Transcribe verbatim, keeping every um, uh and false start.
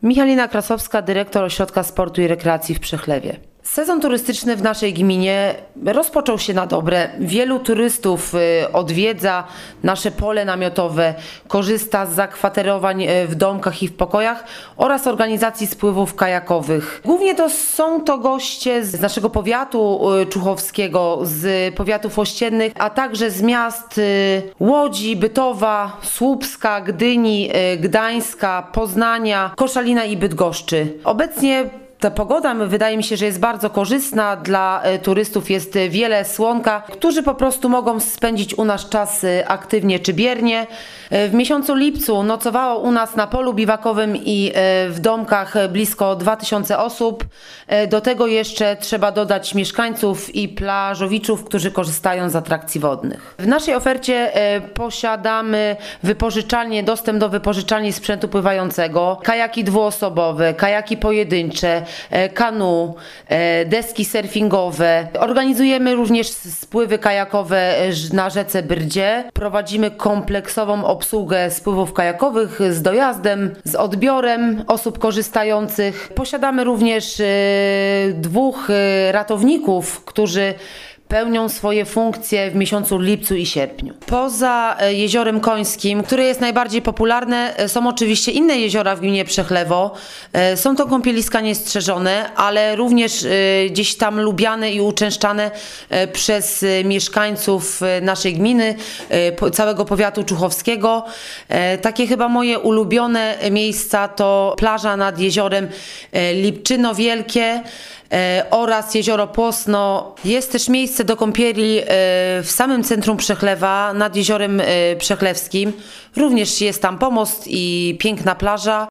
Michalina Krasowska, dyrektor Ośrodka Sportu i Rekreacji w Przechlewie. Sezon turystyczny w naszej gminie rozpoczął się na dobre. Wielu turystów odwiedza nasze pole namiotowe, korzysta z zakwaterowań w domkach i w pokojach oraz organizacji spływów kajakowych. Głównie to są to goście z naszego powiatu człuchowskiego, z powiatów ościennych, a także z miast Łodzi, Bytowa, Słupska, Gdyni, Gdańska, Poznania, Koszalina i Bydgoszczy. Obecnie ta pogoda wydaje mi się, że jest bardzo korzystna dla turystów, jest wiele słonka, którzy po prostu mogą spędzić u nas czas aktywnie czy biernie. W miesiącu lipcu nocowało u nas na polu biwakowym i w domkach blisko dwa tysiące osób. Do tego jeszcze trzeba dodać mieszkańców i plażowiczów, którzy korzystają z atrakcji wodnych. W naszej ofercie posiadamy wypożyczalnię, dostęp do wypożyczalni sprzętu pływającego, kajaki dwuosobowe, kajaki pojedyncze, kanu, deski surfingowe. Organizujemy również spływy kajakowe na rzece Brdzie. Prowadzimy kompleksową obsługę spływów kajakowych z dojazdem, z odbiorem osób korzystających. Posiadamy również dwóch ratowników, którzy pełnią swoje funkcje w miesiącu lipcu i sierpniu. Poza Jeziorem Końskim, które jest najbardziej popularne, są oczywiście inne jeziora w gminie Przechlewo. Są to kąpieliska niestrzeżone, ale również gdzieś tam lubiane i uczęszczane przez mieszkańców naszej gminy, całego powiatu człuchowskiego. Takie chyba moje ulubione miejsca to plaża nad jeziorem Lipczyno Wielkie oraz jezioro Płosno. Jest też miejsce do kąpieli w samym centrum Przechlewa, nad jeziorem Przechlewskim. Również jest tam pomost i piękna plaża.